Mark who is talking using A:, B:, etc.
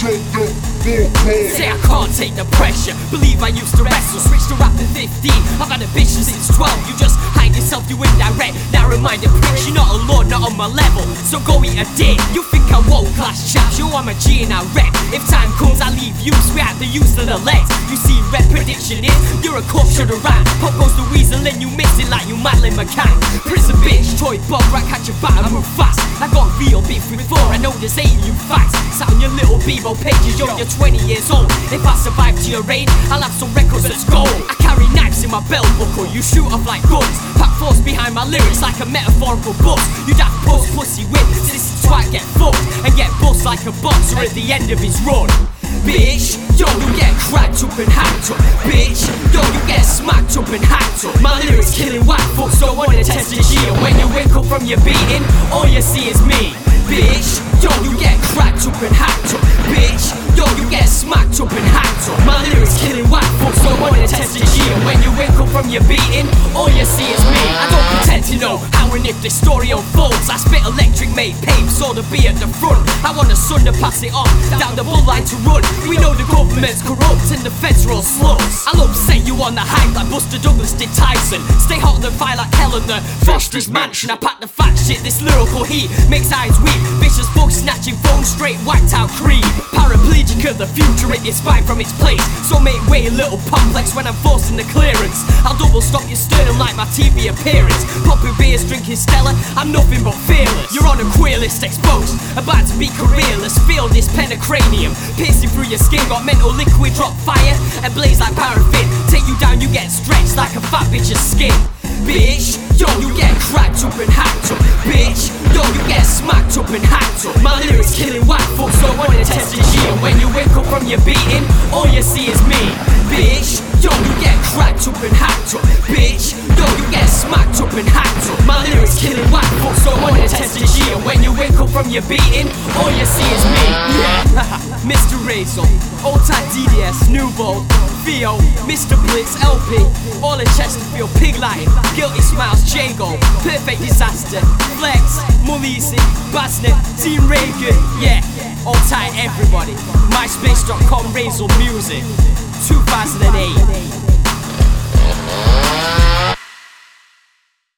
A: Say I can't take the pressure. Believe I used to wrestle, switched to rap at 15. I've had ambition since 12. You just hide yourself, you indirect, narrow-minded prick. You're not a lord, not on my level, so go eat a dick. You think I won't class chaps? Yo, I'm a G and I rep. If time comes, I leave you, swear out the use of the legs. You see, red prediction is you're a corp, shoulda ran. Pop goes the weasel, and you miss it like you Madeline McCann. Prison bitch, toy bob, right, catch your bat, I move fast. I got real beef with four, I know there's 8 of you facts. Sat on your little Bebo pages, yo, you're 20 years old. If I survive to your raid, I'll have some records that's gold. I carry knives in my belt buckle, you shoot off like guns. Pack force behind my lyrics like a metaphorical bus. You daft post pussy whip, so this twat get fucked and get bust like a boxer at the end of his run. Bitch, yo, you get cracked up and hacked up. Bitch, yo, you get smacked up and hacked up. My lyrics killing white folks, don't wanna test your G. And when you wake up from your beating, all you see is me. Bitch, yo, you get cracked up and hacked up. Bitch, yo, you get smacked up and hacked up. My lyrics killing white folks, don't wanna test your G. And when you wake up from your beating, all you see is me. I don't pretend to know how and if this story unfolds. I spit electric, made paved, so to be at the front. I want a son to pass it on, down the bull line to run. We know the government's corrupt and the federal slugs. I'll upset you on the hype like Buster Douglas did Tyson. Stay hotter than fire like hell in the Foster's mansion. I pack the fat shit, this lyrical heat makes eyes weak. Vicious bugs snatching phone straight wiped out creep. Paraplegic of the future, it gets spine from its place. So make way a little complex when I'm forcing the clearance. I'll double stop your sternum like my TV appearance. Popping beers, drinking Stella, I'm nothing but fearless. You're on a queer list exposed, about to be careerless. Feel this pentacranium piercing through your skin, got mental liquid, drop fire and blaze like paraffin. Take you down, you get stretched like a fat bitch's skin. Bitch, yo, you get cracked up and hacked up. Bitch, yo, you get smacked up and hacked up. My lyrics killing white folks, so I wanna test your G. And when you wake up from your beating, all you see is me. Bitch, yo, you get cracked up and hacked up. Bitch, yo, you get smacked up and hacked up. My lyrics killing white folks, so I wanna test your G. And when you wake up from your beating, all you see is me. Yeah, Mr. Razor, old type DDS, Nuvo, Theo, Mr. Blitz, LP, all in Chesterfield, Pig Latin, Guilty Smiles, Jago, Perfect Disaster, Flex, Mulisi, Basnet, Team Reagan, yeah, all tight everybody. MySpace.com, Razor Music, 2008.